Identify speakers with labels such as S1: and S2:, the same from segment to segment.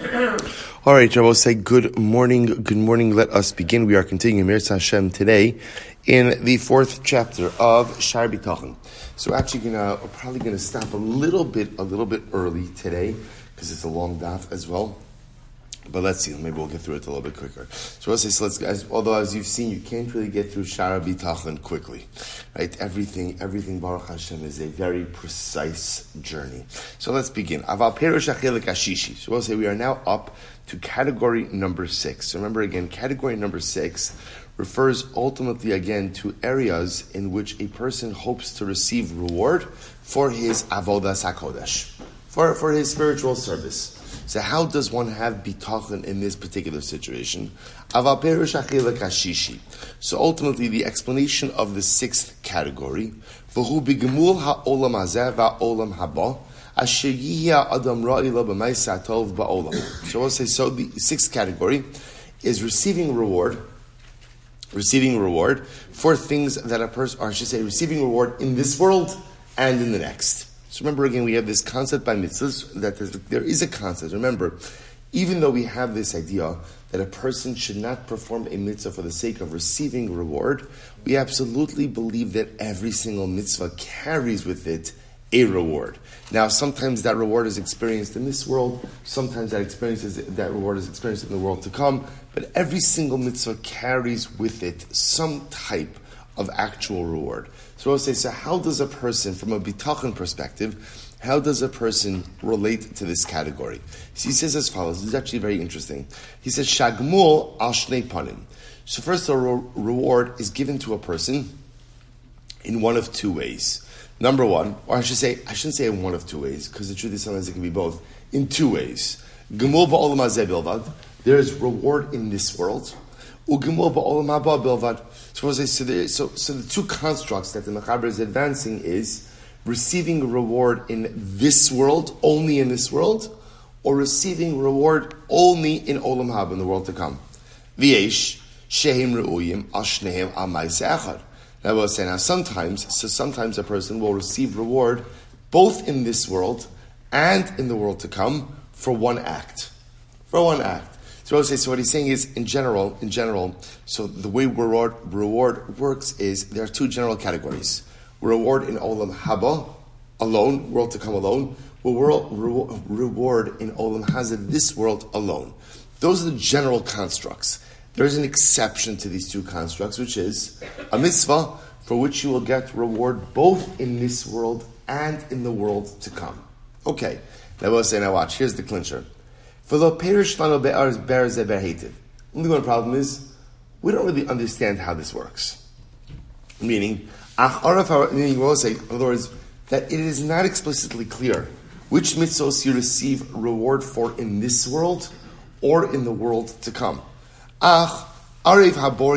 S1: All right, Rabbi, say good morning. Good morning. Let us begin. We are continuing Mirza Hashem today in the 4th chapter of Shar B'Tachon. So we're actually probably gonna stop a little bit early today because it's a long daf as well. But let's see. Maybe we'll get through it a little bit quicker. So although as you've seen, you can't really get through Shara B'Tachon quickly, right? Everything Baruch Hashem is a very precise journey. So let's begin. Aval Perush Achelik Ashishi. So we'll say we are now up to category number 6. So remember again, category number 6 refers ultimately again to areas in which a person hopes to receive reward for his avodas hakodesh, for his spiritual service. So how does one have bitachon in this particular situation? Aval perush achelik hashishi. So ultimately, the explanation of the 6th category, v'hu b'gemul ha'olam hazeh va'olam haba, asher yihya adam ra'i lo b'maisa tov ba'olam. So we'll say, so the 6th category is receiving reward for things that a person, or I should say, receiving reward in this world and in the next. So remember again, we have this concept by mitzvahs, that there is a concept. Remember, even though we have this idea that a person should not perform a mitzvah for the sake of receiving reward, we absolutely believe that every single mitzvah carries with it a reward. Now, sometimes that reward is experienced in this world, sometimes that reward is experienced in the world to come, but every single mitzvah carries with it some type of actual reward. So I'll say, so how does a person, from a bitachon perspective, how does a person relate to this category? So he says as follows. This is actually very interesting. He says, Shagmul al shnei panim. So first, a reward is given to a person in one of two ways. Number one, or I shouldn't say in one of two ways, because the truth is sometimes it can be both. In two ways. Gemul ba'olam hazeh bilvad. There is reward in this world. Ugemul ba'olam haba bilvad. So the two constructs that the Mechaber is advancing is receiving reward in this world, only in this world, or receiving reward only in Olam Haba, in the world to come. V'yesh shehim re'uyim al shnehem al ma'aseh echad. Now we'll say, sometimes a person will receive reward both in this world and in the world to come for one act. So what he's saying is, in general, so the way reward works is, there are two general categories. Reward in Olam Haba, alone, world to come alone, reward in Olam Hazeh, this world alone. Those are the general constructs. There is an exception to these two constructs, which is a mitzvah for which you will get reward both in this world and in the world to come. Okay, now we'll say, now watch, here's the clincher. Only one problem is, we don't really understand how this works. Meaning we'll say, in other words, that it is not explicitly clear which mitzvahs you receive reward for in this world or in the world to come. So we'll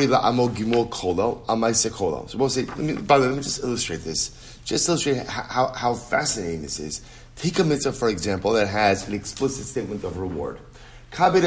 S1: say, let me just illustrate this. Just illustrate how fascinating this is. Take a mitzvah, for example, that has an explicit statement of reward. Right?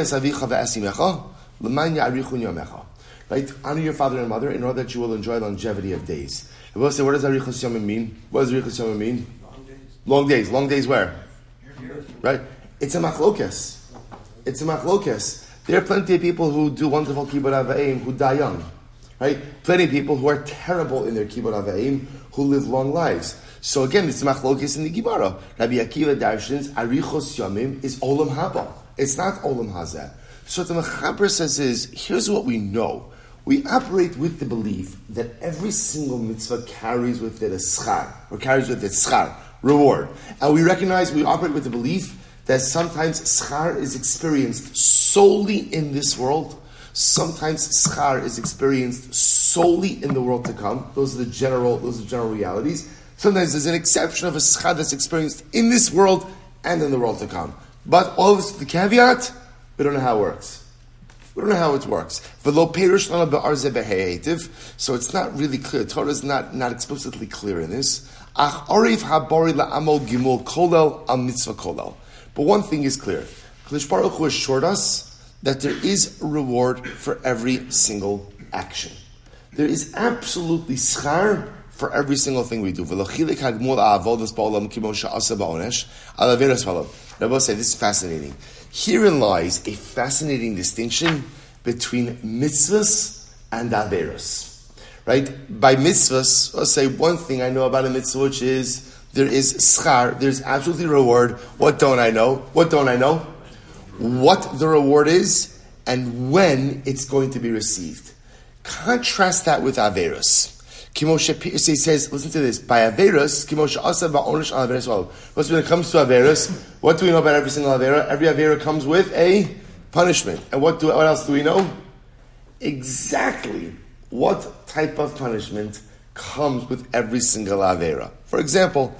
S1: Honor your father and mother in order that you will enjoy longevity of days. And we'll say, what does Arichos Yomim mean? What does Arichos Yomim mean? Long days. Long days where? Right? It's a machlokes. There are plenty of people who do wonderful kibbud avayim who die young. Right? Plenty of people who are terrible in their kibbud avayim who live long lives. So again, it's machlokes in the Gemara. Rabbi Akiva darshans Arichos Yomim is Olam Haba. It's not Olam Hazeh. So what the Mechaber says is, here's what we know. We operate with the belief that every single mitzvah carries with it a schar, or carries with it schar, reward. And we operate with the belief that sometimes schar is experienced solely in this world, sometimes schar is experienced solely in the world to come. Those are the general realities. Sometimes there's an exception of a schar that's experienced in this world and in the world to come. But all of this, the caveat, we don't know how it works. So it's not really clear. Torah is not explicitly clear in this. But one thing is clear. Kadosh Baruch Hu assured us that there is a reward for every single action. There is absolutely schar for every single thing we do. Rabbi say, this is fascinating. Herein lies a fascinating distinction between mitzvahs and averos. Right? By mitzvahs, I'll say one thing I know about a mitzvah, which is there is schar, there's absolutely reward. What don't I know? What don't I know? What the reward is and when it's going to be received. Contrast that with averos. So he says, listen to this, by averos, when it comes to averos, what do we know about every single avera? Every avera comes with a punishment. And what else do we know? Exactly what type of punishment comes with every single avera. For example,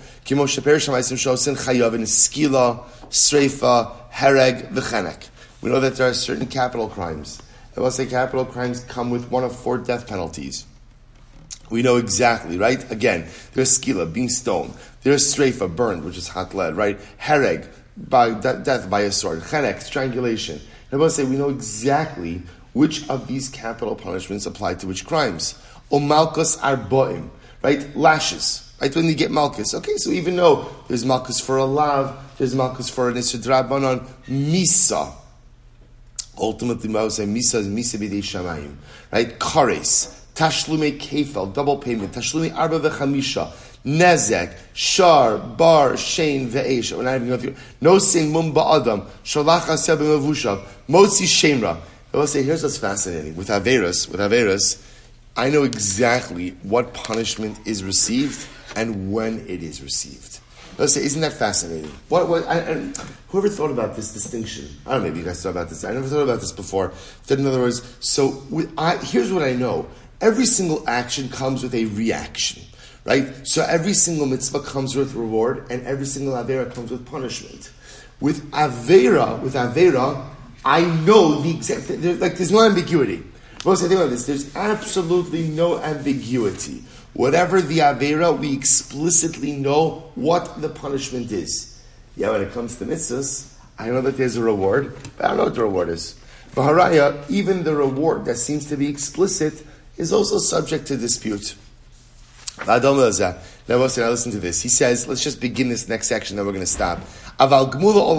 S1: skila, sreifa, hereg, v'chenek. We know that there are certain capital crimes. And we'll say capital crimes come with one of 4 death penalties. We know exactly, right? Again, there's skila, being stoned. There's sreifa, burned, which is hot lead, right? Hereg, by death by a sword. Chenek, strangulation. And we'll say we know exactly which of these capital punishments apply to which crimes. O malchus arboim, right? Lashes, right? When you get malchus. Okay, so even though there's malchus for a lav, there's malchus for an isur drabanan, misa. Ultimately, I would say misa is misa b'dei shamayim, right? Kares, tashlume kefel, double payment, tashlume arba v'chamisha, nezek, shar, bar, shein, ve'esh. We're not even going through. No sin mum ba'adam, shalach aseh b'mavushav, motzi shemra. I will say, here's what's fascinating. With Averos, I know exactly what punishment is received and when it is received. Let's say, isn't that fascinating? Whoever thought about this distinction? I don't know, maybe you guys thought about this. I never thought about this before. In other words, here's what I know. Every single action comes with a reaction, right? So every single mitzvah comes with reward, and every single Avera comes with punishment. With Avera, I know the exact, there's no ambiguity. Most of the thing about this, there's absolutely no ambiguity. Whatever the Avera, we explicitly know what the punishment is. Yeah, when it comes to mitzvahs, I know that there's a reward, but I don't know what the reward is. Baharaya, even the reward that seems to be explicit is also subject to dispute. Now listen to this. He says, let's just begin this next section, then we're going to stop. So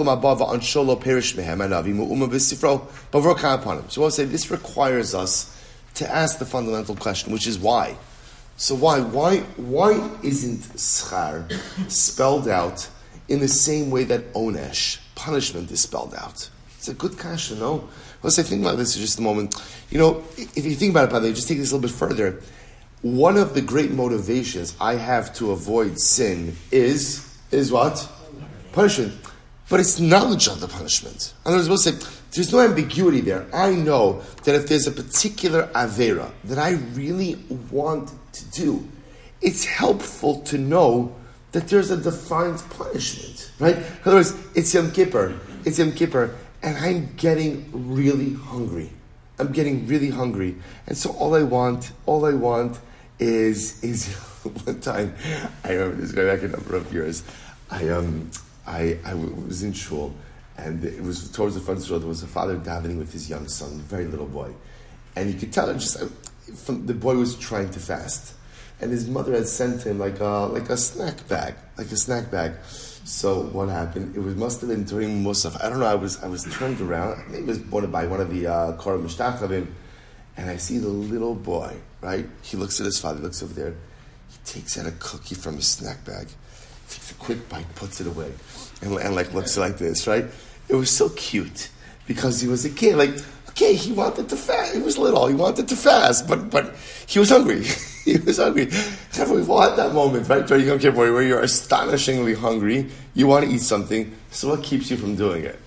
S1: we'll say this requires us to ask the fundamental question, which is why. So why isn't schar spelled out in the same way that onesh, punishment, is spelled out? It's a good question, no? Let's say, think about this for just a moment. You know, if you think about it, by the way, just take this a little bit further. One of the great motivations I have to avoid sin is what? Punishment. But it's knowledge of the punishment. In other words, we'll say, there's no ambiguity there. I know that if there's a particular avera that I really want to do, it's helpful to know that there's a defined punishment, right? In other words, it's Yom Kippur, and I'm getting really hungry. And so all I want is one time, I remember this going back a number of years, I was in shul, and it was towards the front of the shul. There was a father davening with his young son, a very little boy, and you could tell the boy was trying to fast, and his mother had sent him like a snack bag. So what happened? Must have been during Musaf. I don't know. I was turned around. Maybe it was bought by one of the Korah Mishtachavim, and I see the little boy. Right? He looks at his father. Looks over there. He takes out a cookie from his snack bag. Takes a quick bite, puts it away, and looks like this, right? It was so cute because he was a kid. Okay, he wanted to fast. He was little. He wanted to fast, but he was hungry. He was hungry. We've all had that moment, right? During Yom Kippur, where you're astonishingly hungry. You want to eat something. So what keeps you from doing it?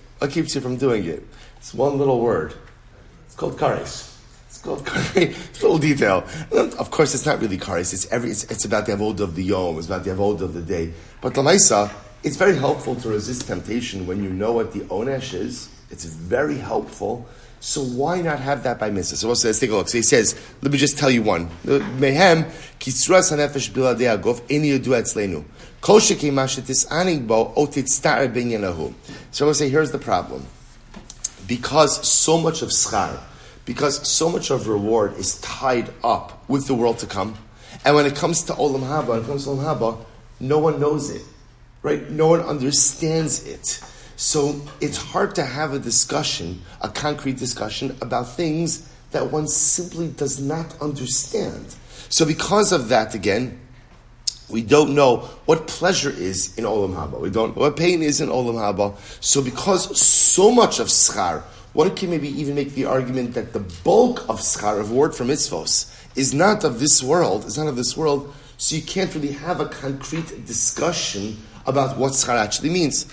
S1: It's one little word. It's called kares. It's a little detail. And of course, it's not really kares. It's about the avodah of the yom. It's about the avodah of the day. But l'maisa, it's very helpful to resist temptation when you know what the onesh is. It's very helpful. So why not have that by mitzvah? So let's take a look. So he says, let me just tell you one. Mehem kisras hanefesh biladei aguf eni yodua etzleinu. Kol shekei ma shetis'aning bo o titzta'er b'inyanehu. So we'll say, here's the problem. Because so much of schar, because so much of reward is tied up with the world to come, and when it comes to Olam Haba, no one knows it, right? No one understands it. So it's hard to have a discussion, a concrete discussion about things that one simply does not understand. So because of that, again, we don't know what pleasure is in Olam Haba. We don't know what pain is in Olam Haba. So because so much of schar, one can maybe even make the argument that the bulk of schar, of word from mitzvos, is not of this world, so you can't really have a concrete discussion about what schar actually means.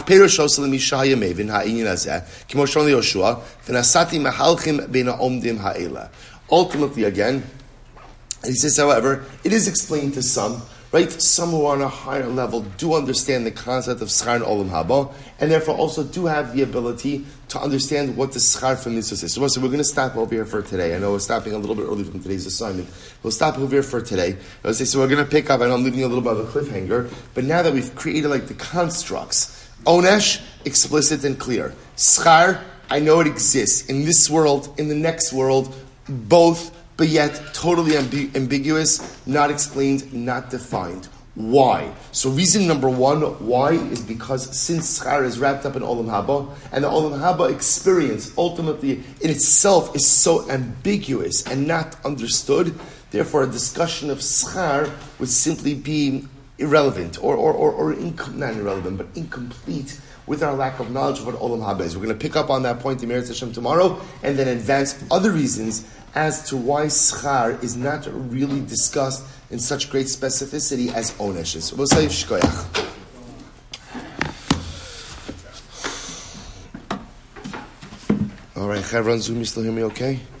S1: Ultimately, again, he says, however, it is explained to some, right? Some who are on a higher level do understand the concept of schar and olam haba, and therefore also do have the ability to understand what the schar from mitzvahs is. So we're going to stop over here for today. I know we're stopping a little bit early from today's assignment. We'll stop over here for today. So we're going to pick up, I know I'm leaving you a little bit of a cliffhanger, but now that we've created like the constructs, onesh, explicit and clear. Schar, I know it exists in this world, in the next world, both, but yet totally ambiguous, not explained, not defined. Why? So reason number one, why, is because since schar is wrapped up in olam haba, and the olam haba experience ultimately in itself is so ambiguous and not understood, therefore a discussion of schar would simply be irrelevant, or not irrelevant, but incomplete with our lack of knowledge of what olam haba is. We're going to pick up on that point in Meretz Hashem tomorrow, and then advance other reasons as to why schar is not really discussed in such great specificity as onesh is. We'll say shkoyach. All right, Chevron, Zoom, you still hear me okay?